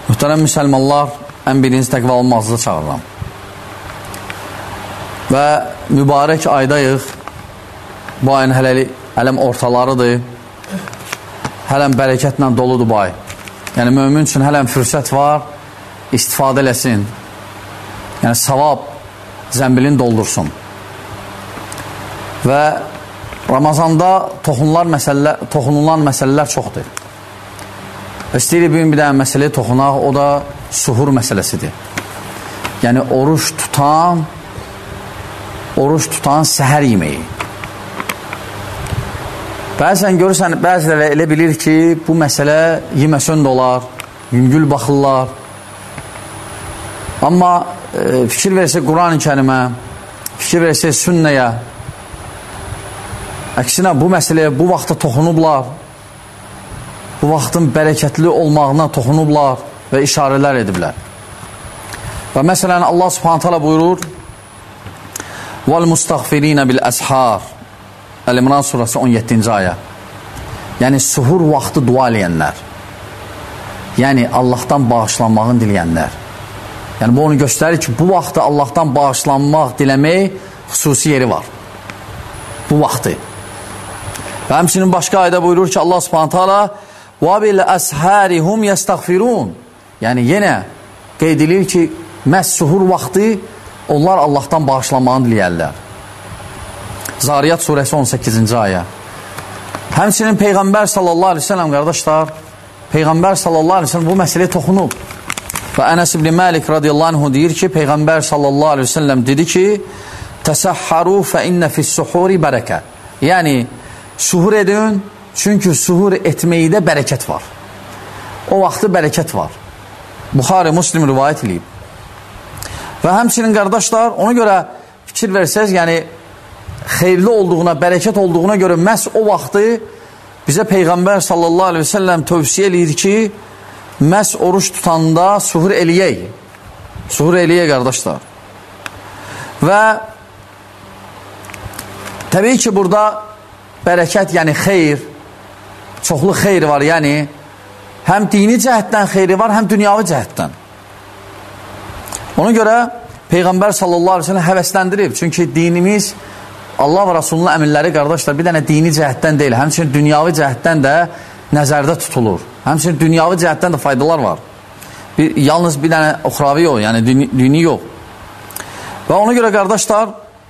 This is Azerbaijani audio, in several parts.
Mühtərəm müsəlmanlar, ən birinci təqva olmazlığı çağırıram. Və mübarək aydayıq. Bu ayın hələm ortalarıdır. Hələm bərəkətlə doludur bu ay. Yəni, mömin üçün hələm fürsət var, istifadə eləsin. Yəni, savab zəmbilini doldursun. Və Ramazanda toxunulan məsələlər çoxdur. İstəyirik bugün bir dənə məsələyə toxunaq, o da suhur məsələsidir. Yəni, oruç tutan səhər yeməyi. Bəzən görürsən, bəziləri elə bilir ki, bu məsələ yeməsən də olar, yüngül baxırlar. Amma fikir versək Quran-ı Kərimə, fikir versək sünnəyə, əksinə bu məsələyə bu vaxtda toxunublar, bu vaxtın bərəkətli olmağına toxunublar və işarələr ediblər. Və məsələn, Allah subhanət hələ buyurur, وَالْمُسْتَغْفِرِينَ بِالْأَسْحَارِ Əl-İmran surası 17-ci ayə. Yəni, suhur vaxtı dua eləyənlər. Yəni, Allahdan bağışlanmağını diləyənlər. Yəni, bu onu göstərir ki, bu vaxtda Allahdan bağışlanmaq, diləmək xüsusi yeri var. Bu vaxtı. Və həmçinin başqa ayda buyurur ki, Allah subhanət hələ وَبِالْأَسْحَارِ هُمْ يَسْتَغْفِرُونَ Yəni, yenə qeyd edilir ki, məhz suhur vaxtı onlar Allahdan bağışlanmağını diləyərlər. Zariyat surəsi 18-ci ayə. Həmçinin Peyğəmbər sallallahu aleyhi ve sellem, qardaşlar, Peyğəmbər sallallahu aleyhi ve sellem bu məsələyə toxunub. Və Ənəs ibn Məlik radiyallahu anhu deyir ki, Peyğəmbər sallallahu aleyhi ve sellem dedi ki, təsəhharu fə innə fissuhuri bərəkə. Yəni, suhur edin, çünki suhur etməkdə bərəkət var. O vaxtı bərəkət var. Buxari, Muslim rivayət edib. Və həmçinin qardaşlar, ona görə fikir versəz, yəni xeyirli olduğuna, bərəkət olduğuna görə məhz o vaxtı bizə Peyğəmbər sallallahu aleyhi ve sellem tövsiyə eləyir ki, məhz oruç tutanda suhur eləyək. Suhur eləyək, qardaşlar. Və təbii ki, burada bərəkət, yəni xeyir, çoxlu xeyri var, yəni həm dini cəhətdən xeyri var, həm dünyavi cəhətdən. Ona görə Peyğəmbər sallallahu aleyhi ve sellem həvəsləndirib. Çünki dinimiz, Allah və Rasulunun əmirləri, qardaşlar, bir dənə dini cəhətdən deyil, həmçinin dünyavi cəhətdən də nəzərdə tutulur. Həmçinin dünyavi cəhətdən də faydalar var. Yalnız bir dənə uxravi yox, yəni dini yox. Və ona görə, qardaşlar,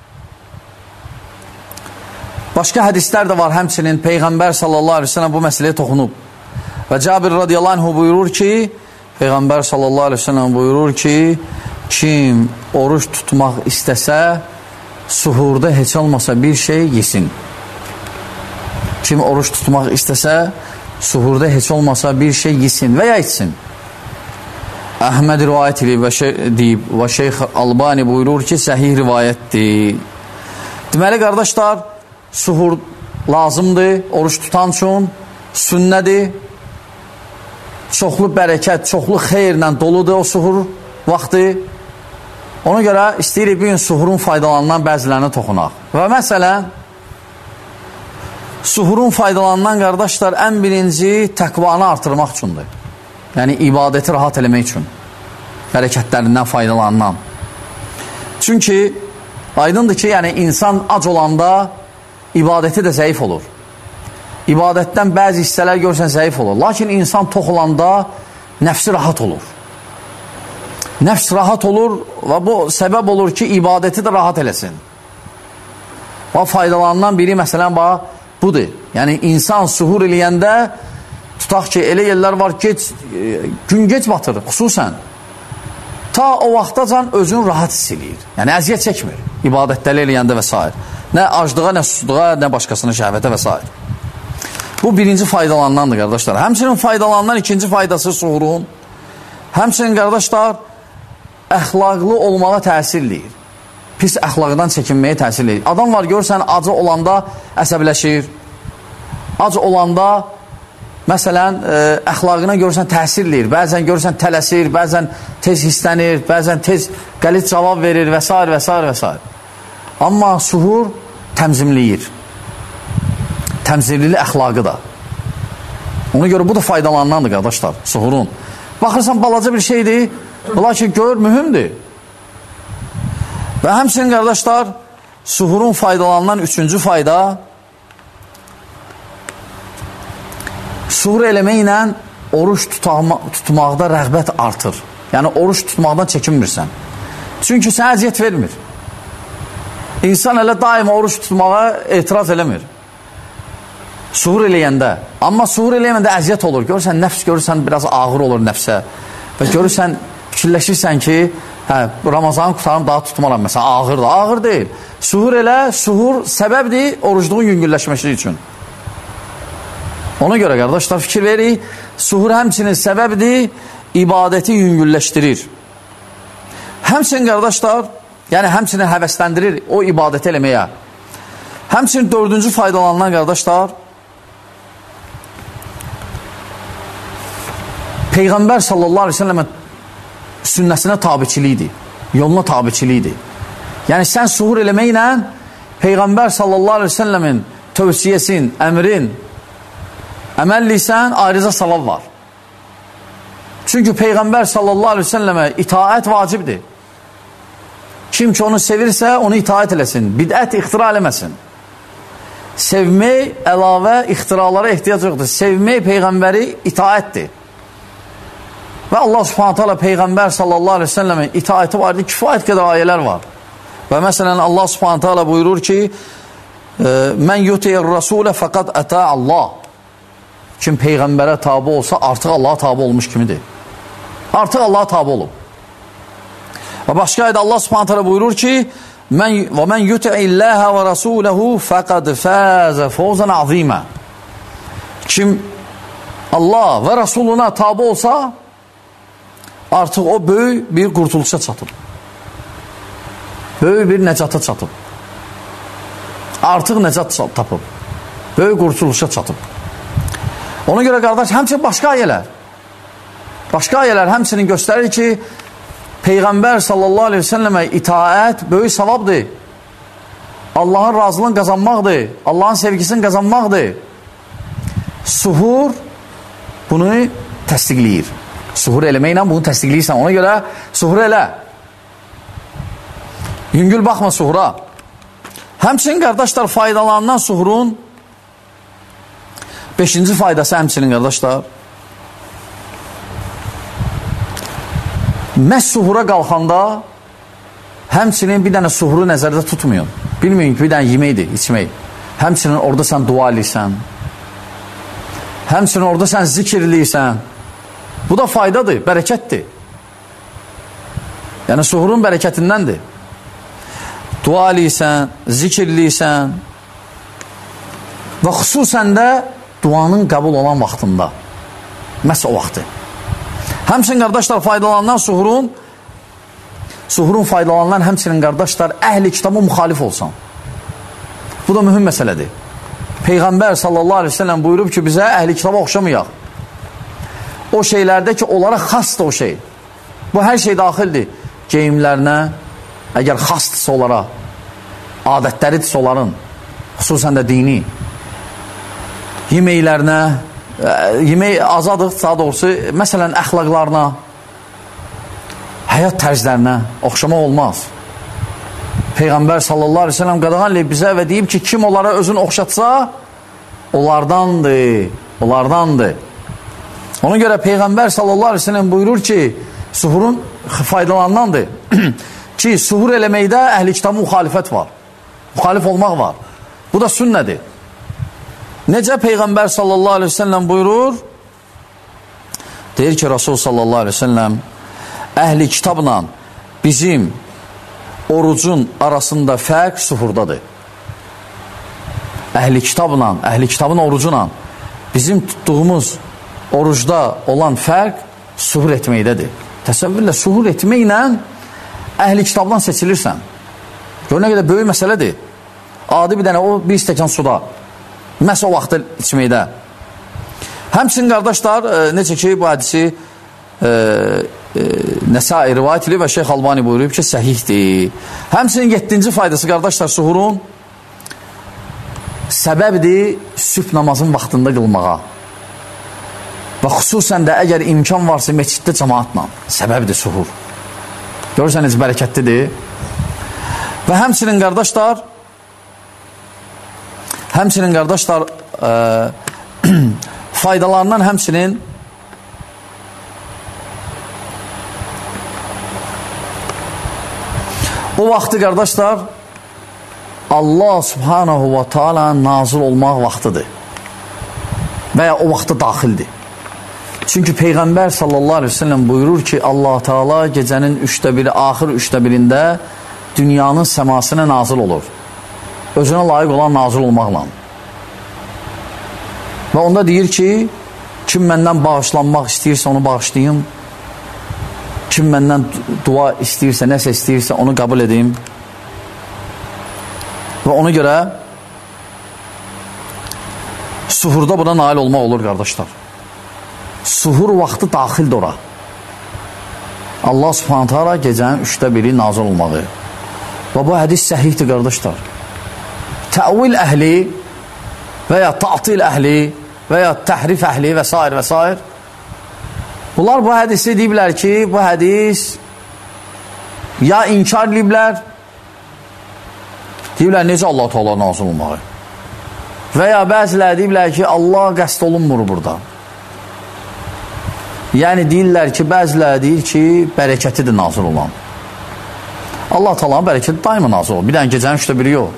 başqa hədislər də var, həmçinin Peyğəmbər sallallahu aleyhi ve sellem bu məsələyə toxunub. Və Cabir radiyallahu anhu buyurur ki, Peyğəmbər sallallahu aleyhi ve sellem buyurur ki, kim oruç tutmaq istəsə, suhurda heç olmasa bir şey yesin. Kim oruç tutmaq istəsə, suhurda heç olmasa bir şey yesin və ya içsin. Əhməd rivayət edib və Şeyx Albani buyurur ki, səhih rivayətdir. Deməli, qardaşlar, suhur lazımdır, oruç tutan üçün sünnədir. Çoxlu bərəkət, çoxlu xeyirlə doludur o suhur vaxtı. Ona görə istəyirik bir gün suhurun faydalanan bəzilərinə toxunaq. Və məsələn, suhurun faydalanan, qardaşlar, ən birinci təqvanı artırmaq üçündür. Yəni, ibadəti rahat eləmək üçün. Bərəkətlərindən faydalanan. Çünki aydındır ki, yəni insan ac olanda ibadəti də zəif olur. İbadətdən bəzi hissələr görsən zəif olur. Lakin insan tox olanda nəfsi rahat olur. Nəfs rahat olur və bu səbəb olur ki, ibadəti də rahat eləsin. Və faydalanan biri, məsələn, budur. Yəni, insan suhur eləyəndə, tutaq ki, elə yerlər var, gün geç batır, xüsusən. Ta o vaxtacan özünü rahat hiss eləyir. Yəni, əziyyət çəkmir, ibadətləri eləyəndə və s. Nə aclığa, nə susluğa, nə başqasının şəhvətə və s. Bu birinci faydalanandır, qardaşlar. Həmçinin faydalanan ikinci faydası suhurun. Həmçinin, qardaşlar, əxlaqlı olmağa təsir eləyir. Pis əxlaqdan çəkinməyə təsir eləyir. Adam var, görsən, acı olanda əsəbləşir. Acı olanda, məsələn, əxlaqına görsən təsir eləyir. Bəzən görsən tələsir, bəzən tez hissənir, bəzən tez qəlit cavab verir və s. və s. və s. Amma suhur təmzimləyir. Təmzirli əxlaqı da. Ona görə bu da faydalanandır, qardaşlar, suhurun. Baxırsan, balaca bir şeydir, lakin gör, mühümdür. Və həmçinin, qardaşlar, suhurun faydalanılan üçüncü fayda, suhur eləməklə oruç tutmaqda rəğbət artır. Yəni, oruç tutmaqdan çəkinmirsən. Çünki sənə əziyyət vermir. İnsan elə daima oruç tutmağa etiraz eləmir. Suhur eləyəndə. Amma suhur eləyəndə əziyyət olur. Görürsən, nəfs görürsən, biraz ağır olur nəfsə. Və görürsən, fikirləşirsən ki, Ramazanın qutarım daha tutmaram. Məsələn, ağırdır. Ağır deyil. Suhur elə, suhur səbəbdir orucluğun yüngülləşməsi üçün. Ona görə, qardaşlar, fikir verik. Suhur həmçinin səbəbdir, ibadəti yüngülləşdirir. Həmçinin, qardaşlar, yəni həmçinin həvəsləndirir o ibadəti eləməyə. Həmçinin dördüncü faydalanılan, qardaşlar, Peyğəmbər sallallahu aleyhi ve sellem sünnəsinə tabiçilikdir, yoluna tabiçilikdir. Yəni, sən suhur eləməklə Peyğəmbər sallallahu aleyhi ve sellemin tövsiyesin, əmrin, əməlliysən, ayrıca savab var. Çünki Peyğəmbər sallallahu aleyhi ve sellemə itaət vacibdir. Kim ki onu sevirsə, onu itaət eləsin, bidət ixtira eləməsin. Sevmək əlavə ixtiralara ehtiyac yoxdur. Sevmək Peyğəmbəri itaətdir. Və Allah subhanətə alə Peyğəmbər sallallahu aleyhi ve sellemin itaəti var, kifayət qədər ayələr var. Və məsələn Allah subhanətə alə buyurur ki, mən yutiyir rasulə fəqad ətə Allah. Kim Peyğəmbərə tabi olsa artıq Allaha tabi olmuş kimidir. Artıq Allaha tabi olub. Və başqa ayda Allah subhanətə alə buyurur ki, və mən yuti'illəhə və rasuləhu fəqad fəzə fəvzən azimə. Kim Allah və Rasuluna tabi olsa artıq o böyük bir qurtuluşa çatıb. Böyük bir nəcata çatıb. Artıq nəcat tapıb. Böyük qurtuluşa çatıb. Ona görə, qardaş, həmçinin başqa ayələr həmçinin göstərir ki, Peyğəmbər sallallahu aleyhi ve sellemə itaət böyük savabdır. Allahın razılığını qazanmaqdır. Allahın sevgisini qazanmaqdır. Suhur bunu təsdiqləyir. Suhur eləməklə bunu təsdiqləyirsən. Ona görə suhur elə. Yüngül baxma suhura. Həmçinin, qardaşlar, faydalanan suhurun 5-ci faydası həmçinin, qardaşlar, məhz suhura qalxanda həmçinin bir dənə suhuru nəzərdə tutmayın. Bilməyin ki, bir dənə yeməkdir, içmək. Həmçinin orada sən dua eləyirsən. Həmçinin orada sən zikr eləyirsən. Bu da faydadır, bərəkətdir. Yəni, suhurun bərəkətindəndir. Dua eləyirsən, zikr eləyirsən və xüsusən də duanın qəbul olan vaxtında. Məhz o vaxtı. Həmçinin, qardaşlar, faydalanan suhurun faydalanan həmçinin, qardaşlar, əhli kitaba müxalif olsan. Bu da mühüm məsələdir. Peyğəmbər sallallahu aleyhi ve sellem buyurub ki, bizə əhli kitaba oxşamayaq. O şeylərdə ki, onlara xasdır o şey. Bu hər şey daxildir. Geyimlərinə, əgər xasdırsa onlara, adətləridirsə onların, xüsusən də dini, yeməklərinə, yemək azadıq, daha doğrusu, məsələn, əxlaqlarına, həyat tərzlərinə oxşamaq olmaz. Peyğəmbər sallallahu aleyhi ve sellem qadağan eləyib bizə və deyib ki, kim onlara özünü oxşatsa, onlardandır. Ona görə Peyğəmbər sallallahu aleyhi ve sellem buyurur ki, suhurun faydalanandır ki, suhur eləməkdə əhli kitabı müxalifət var. Müxalif olmaq var. Bu da sünnədir. Necə Peyğəmbər sallallahu aleyhi ve sellem buyurur? Deyir ki, Rasul sallallahu aleyhi ve sellem əhli kitabla bizim orucun arasında fərq suhurdadır. Əhli kitabın orucuna bizim tutduğumuz orucda olan fərq suhur etməkdədir. Təsəvvürlə, suhur etməklə əhli kitabdan seçilirsən. Gör nə qədər böyük məsələdir. Adi bir dənə o bir stəkan suda. Məhz o vaxtda içməkdə. Həmçinin, qardaşlar, necə ki, bu hədisi Nəsai rivayət edir və Şeyx Albani buyurub ki, səhihdir. Həmçinin 7-ci faydası, qardaşlar, suhurun səbəbdir sübh namazın vaxtında qılmağa. Və xüsusən də əgər imkan varsa məsciddə cəmaatla, səbəbdir suhur. Görürsəniz, bərəkətlidir. Və həmçinin qardaşlar, faydalarından həmçinin o vaxtı qardaşlar, Allah subhanahu wa ta'ala nazil olmaq vaxtıdır və ya o vaxtda daxildir. Çünki Peyğəmbər sallallahu aleyhi ve sellem buyurur ki, Allah Teala gecənin 1/3, axır 1/3-də dünyanın səmasına nazil olur. Özünə layiq olan nazil olmaqla. Və onda deyir ki, kim məndən bağışlanmaq istəyirsə onu bağışlayayım, kim məndən dua istəyirsə, nəsə istəyirsə onu qəbul edeyim. Və ona görə suhurda buna nail olmaq olur, qardaşlar. Suhur vaxtı daxildir ora. Allah subhanət hala gecənin 1/3 nazil olmağı. Və bu hədis səhihdir, qardaşlar. Təvil əhli və ya ta'til əhli və ya təhrif əhli və s. Bunlar bu hədisi deyiblər ki, bu hədis ya inkar deyiblər, necə Allah Teala nazil olmağı. Və ya bəzilər deyiblər ki, Allah qəsd olunmur burada. Yəni deyirlər ki, bəzilər deyir ki, bərəkətidir nazil olan. Allah Teala'nın bərəkəti daima nazil olur. Bir dənə gecənin 1/3 yox.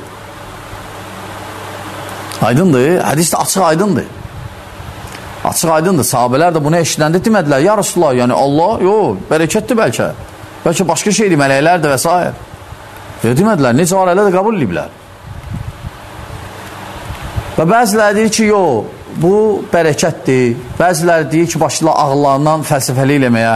Aydındır, hədis də açıq aydındır. Açıq aydındır. Sahabələr də bunu eşidəndə demədilər, ya Rasulullah, yəni Allah, yox, bərəkətdir bəlkə. Bəlkə başqa şeydir, mələklərdir və s. Demədilər, necə var, elə də qəbul ediblər. Və bəzilər deyir ki, yox, bu bərəkətdir. Bəzilər deyir ki, başlayırlar ağıllarından fəlsəfəli eləməyə.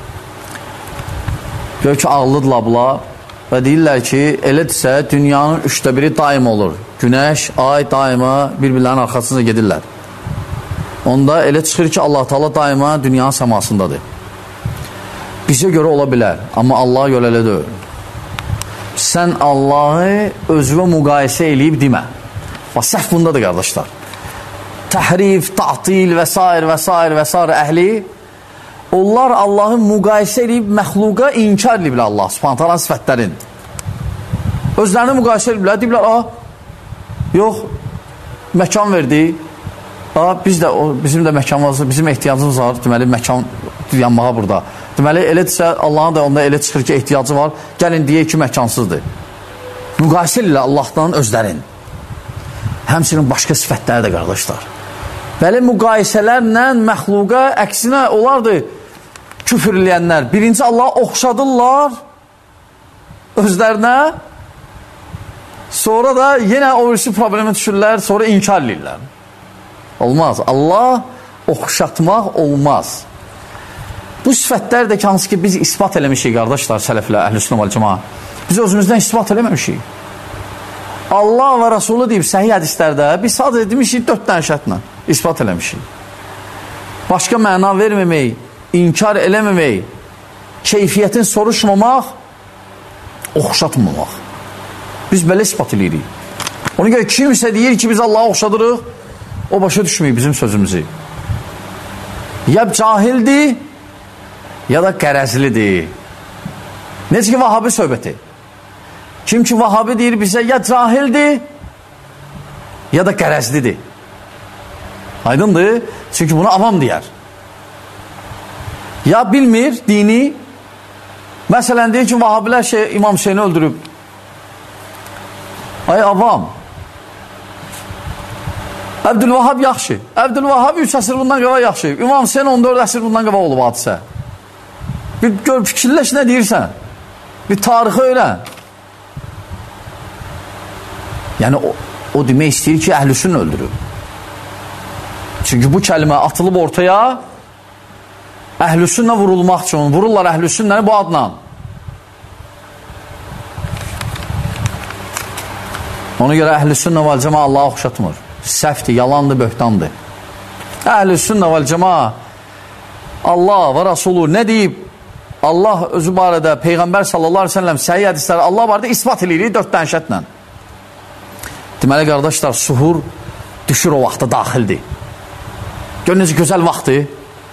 Gör ki, ağıllıdırlar bunlar. Və deyirlər ki, elədirsə, dünyanın 1/3 daim olur. Günəş, ay daima bir-birlərinin arxasında gedirlər. Onda elə çıxır ki, Allah Teala daima dünyanın səmasındadır. Bizə görə ola bilər, amma Allah'a görə elə deyil. Sən Allah'ı özünə müqayisə eləyib demə. Bax, səhv bundadır, qardaşlar. Təhrif, ta'til və s. əhli, onlar Allah'ı müqayisə eləyib məxluqa inkar ediblər Allah subhanət hala sifətlərin. Özlərini müqayisə ediblər, deyiblər, yox, məkan verdi, bizim də məkanımız, bizim ehtiyacımız var, deməli, məkan yanmağa burada. Deməli, elədirsə, Allah'ın da onda elə çıxır ki, ehtiyacı var, gəlin deyək ki, məkansızdır. Müqayisə edirlər Allah'dan özlərin. Həmçinin başqa sifətləri də, qardaşlar. Bəli, müqayisələrlə məxluqa əksinə olardı küfür eləyənlər. Birinci Allah'a oxşadırlar özlərinə, sonra da yenə o birisi problemi düşürlər, sonra inkar edirlər. Olmaz. Allah oxşatmaq olmaz. Bu sifətlər də ki, hansı ki, biz ispat eləmişik, qardaşlar, sələflər, əhl-i-sünnə vəl-cəmaə. Biz özümüzdən ispat eləməmişik. Allah və Rasulü deyib səhih hədislərdə biz sadəcə demişik 4 dənə şərtlə ispat eləmişik. Başqa məna verməmək, inkar eləməmək, keyfiyyətin soruşmamaq, oxşatmamaq. Biz belə ispat eləyirik. Ona görə kimsə deyir ki, biz Allah'a oxşadırıq, o başa düşməyik bizim sözümüzü. Ya cahildir, ya da qərəzlidir. Necə ki, Vahabi söhbəti. Kim ki, Vahabi deyir bizə, ya cahildir, ya da qərəzlidir. Aydındır? Çünki bunu avam deyər. Ya bilmir dini, məsələn deyir ki, Vahabilər İmam Hüseyni öldürüb. Ay avam, Əbdülvahab yaxşı. Əbdülvahab 3 əsr bundan qava yaxşı. İmam Hüseyin 14 əsr bundan qava olub hadisə. Bir gör, fikirləş nə deyirsən? Bir tarixi öyrən. Yəni o demək istəyir ki, əhl-i-sünnə öldürüb. Çünki bu kəlmə atılıb ortaya əhl-i-sünnə vurulmaq üçün. Vururlar əhl-i-sünnəni bu adla. Ona görə əhl-i-sünnə vəl-cəmaə Allah'a oxşatmır. Səhvdir, yalandır, böhtandır. Əhl-i-sünnə vəl-cəmaə Allah və Rasulü nə deyib? Allah özü barədə, Peyğəmbər sallallahu aleyhi ve sellem səhih hədisləri Allah barədə ispat edilir 4 dənə şərtlə. Deməli, qardaşlar, suhur düşür o vaxtda daxildir. Gör necə gözəl vaxtdır.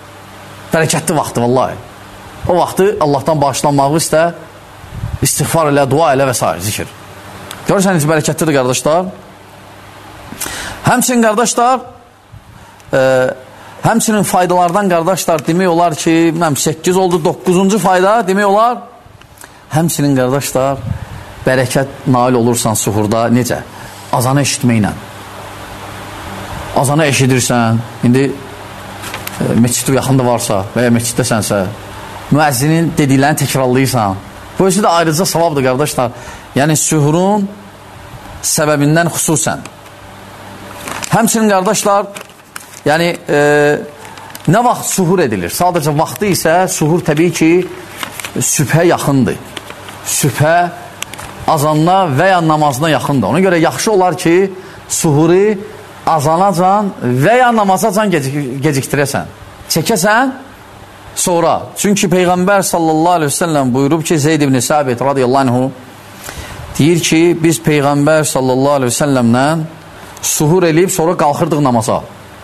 Bərəkətli vaxtı, vallahi. O vaxtı Allahdan bağışlanmağı istə, istiğfar elə, dua elə və s. zikir. Görürsən, necə bərəkətlidir, qardaşlar. Həmçinin, qardaşlar, həmçinin faydalardan, qardaşlar, demək olar ki, 8 oldu, 9-cu fayda, demək olar, həmçinin, qardaşlar, bərəkət nail olursan suhurda, necə? Azanı eşitməklə. Azanı eşidirsən, indi meçid yaxında varsa və ya meçiddəsənsə, müəzzinin dediklərini təkrarlayırsan. Bu özü də ayrıca savabdır, qardaşlar. Yəni, suhurun səbəbindən xüsusən. Həmçinin, qardaşlar, yəni, nə vaxt suhur edilir? Sadəcə vaxtı isə suhur təbii ki, sübhə yaxındır. Sübhə azanına və ya namazına yaxındır. Ona görə yaxşı olar ki, suhuri azanacan və ya namazacan gecikdirəsən. Çəkəsən sonra. Çünki Peyğəmbər sallallahu aleyhi ve sellem buyurub ki, Zeyd ibn Sabit radiyallahu anhu deyir ki, biz Peyğəmbər sallallahu aleyhi ve sellemlə suhur eləyib sonra qalxırdıq namaza.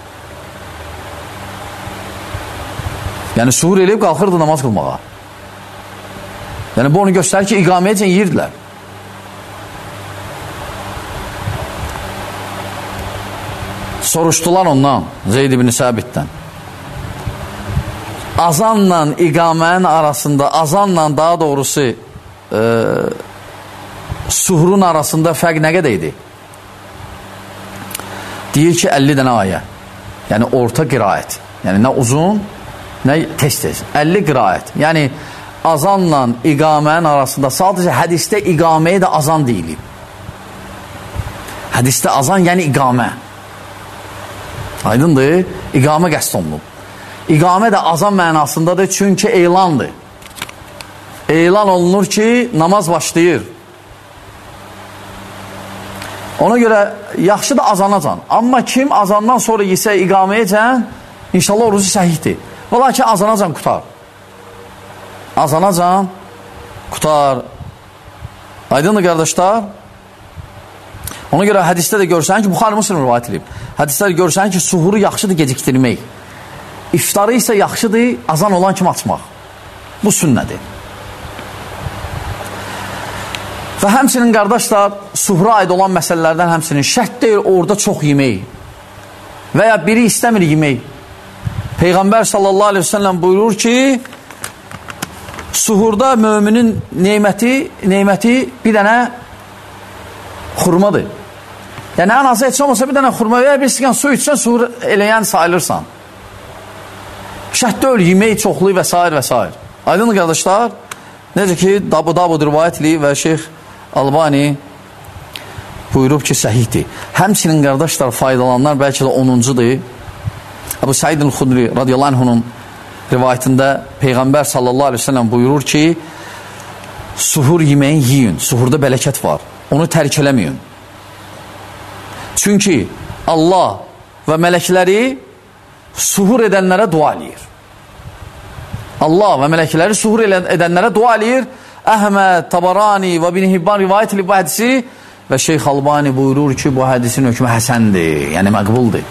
Yəni suhur eləyib qalxırdıq namaz qılmağa. Yəni bu onu göstərir ki, iqaməyəcən yeyirdilər. Soruşdular ondan, Zeyd ibn Sabitdən. Azanla iqamənin arasında, azanla daha doğrusu suhurun arasında fərq nə qədər idi? Deyir ki, 50 dənə ayə. Yəni orta qiraət. Yəni nə uzun, nə tez-tez. 50 qiraət. Yəni azanla iqamənin arasında sadəcə hədisdə iqaməyə də azan deyilib. Hədisdə azan yəni iqamə. Aydındır, iqamə qəsd olunub. İqamə də azan mənasındadır, çünki elandır. Elan olunur ki, namaz başlayır. Ona görə yaxşı da azanacan. Amma kim azandan sonra yesə iqaməyəcən, inşallah orucu səhihdir. Ola ki, azanacan qutar. Azanacan qutar. Aydındır, qardaşlar. Ona görə hədisdə də görsən ki, Buxari Müslim rivayət edib. Hədisdə də görsən ki, suhuru yaxşıdır gecikdirmək. İftarı isə yaxşıdır azan olan kimi açmaq. Bu sünnədir. Və həmçinin, qardaşlar, suhura aid olan məsələlərdən həmçinin şərt deyil orada çox yemək. Və ya biri istəmir yemək. Peyğəmbər sallallahu aleyhi ve sellem buyurur ki, suhurda müminin neyməti bir dənə xurmadır. Yəni, ən azı heç olmasa bir dənə xurma və ya bir sigan su içsən, suhur eləyən sayılırsan. Şərt deyil, yemək çoxlu və s. və s. Aydınlı qardaşlar, necə ki, Davud rivayət edib və Şeyx Albani buyurub ki, səhihdir. Həmçinin, qardaşlar, faydalanlar bəlkə də 10-cudur. Əbu Said el-Xudri radiyallahu anhunun rivayətində Peyğəmbər sallallahu aleyhi ve sellem buyurur ki, suhur yeməyin yiyin, suhurda bələkət var, onu tərk eləməyin. Çünki Allah və mələkləri suhur edənlərə dua eləyir. Allah və mələkləri suhur edənlərə dua eləyir. Əhməd, Tabarani və İbn Hibban rivayət edib bu hədisi və Şeyx Albani buyurur ki, bu hədisin hökmü həsəndir, yəni məqbuldur.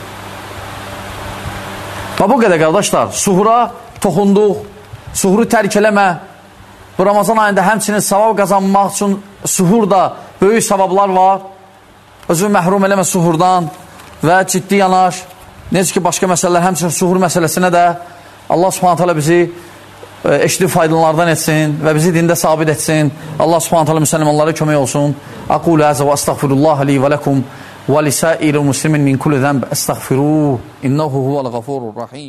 Və bu qədər, qardaşlar, suhura toxunduq, suhuru tərk eləmə. Bu Ramazan ayında həmçinin savab qazanmaq üçün suhurda böyük savablar var. Özü məhrum eləmə suhurdan və ciddi yanaş. Necə ki, başqa məsələlər, həmçinin suhur məsələsinə də Allah subhanət hələ bizi eşitli faydalardan etsin və bizi dində sabit etsin. Allah subhanət hələ müsəlmanlara kömək olsun. Aqulu əzə və əstəğfirullah li və ləkum və lisəir-i muslimin min kulli zənb əstəğfiruh. İnnehu huvəl-ğafurur-rahim.